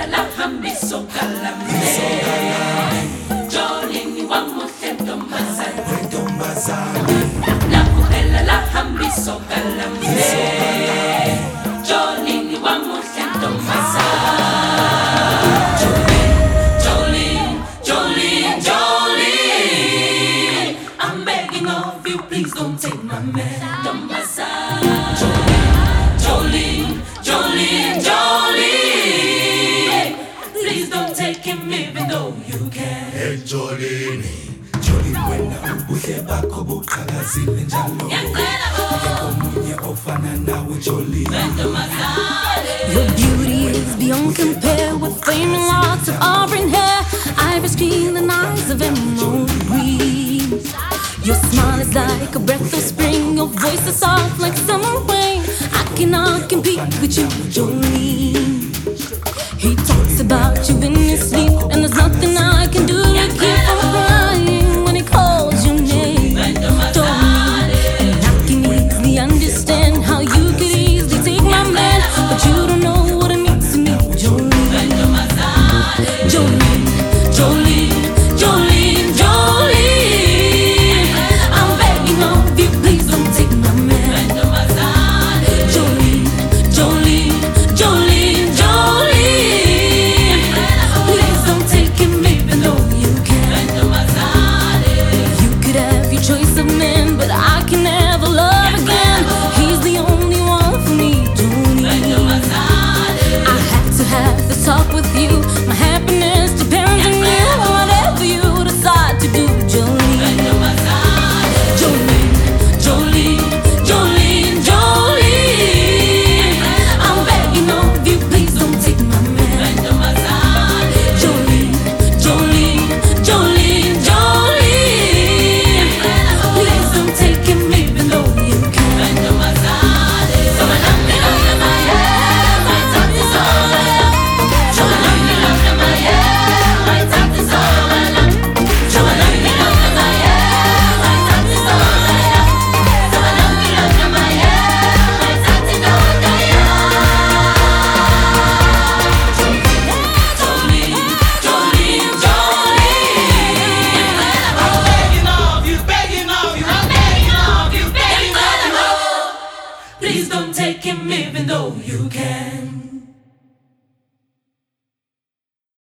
Please don't take my man on my side. Jolene, Jolene, Jolene. Please don't take him even though you can. Hey Jolene, Jolene wena ubuhle bakho buqhakazile njalo. Omunye ofana nawe Jolene. Your beauty is beyond compare with flaming locks of auburn hair, iris green and eyes of emerald green. Your smile is like a breath of spring, your voice is soft like summer rain. I cannot compete with you, Jolene. He talks about you in his sleep, and there's nothing I can do to keep from crying when he calls your name, Jolene. And I can easily understand how you could easily take my man, but you don't know